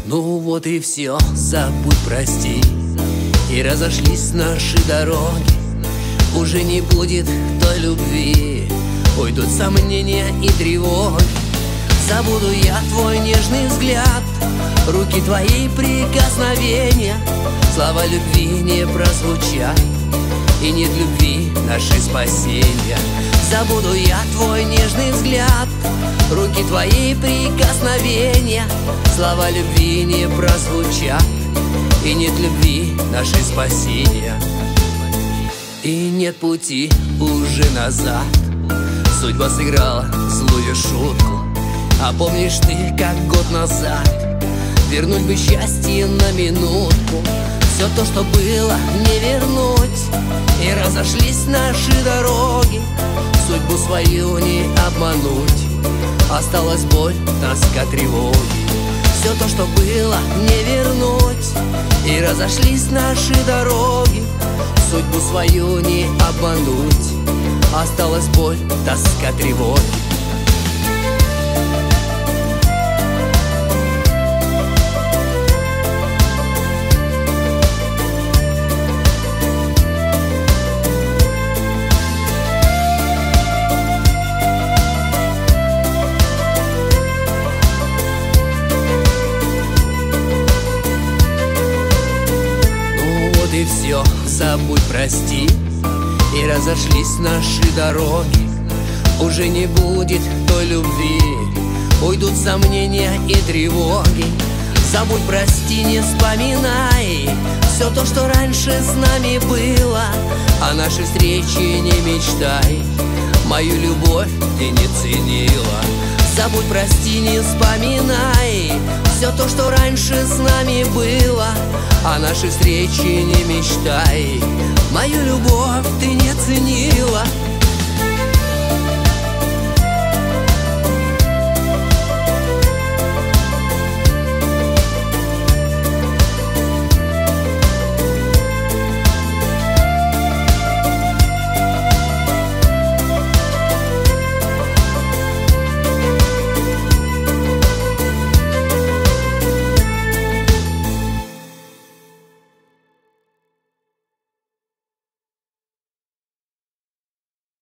Ну вот и все, забудь, прости. И разошлись наши дороги. Уже не будет той любви, уйдут сомнения и тревоги. Забуду я твой нежный взгляд, руки твои прикосновения. Слова любви не прозвучат, и нет любви нашей спасения. Забуду я твой нежный взгляд, руки твои прикосновения. Слова любви не прозвучат, и нет любви нашей спасения. И нет пути уже назад, судьба сыграла злую шутку. А помнишь ты, как год назад вернуть бы счастье на минутку? Все то, что было, не вернуть. И разошлись наши дороги, судьбу свою не обмануть. Осталась боль, тоска, тревоги. Все то, что было, не вернуть. И разошлись наши дороги, судьбу свою не обмануть. Осталась боль, тоска, тревоги. И все, забудь, прости. И разошлись наши дороги. Уже не будет той любви, уйдут сомнения и тревоги. Забудь, прости, не вспоминай все то, что раньше с нами было. О нашей встрече не мечтай, мою любовь ты не ценила. Забудь, прости, не вспоминай все то, что раньше с нами было. О нашей встрече не мечтай, мою любовь ты не ценила.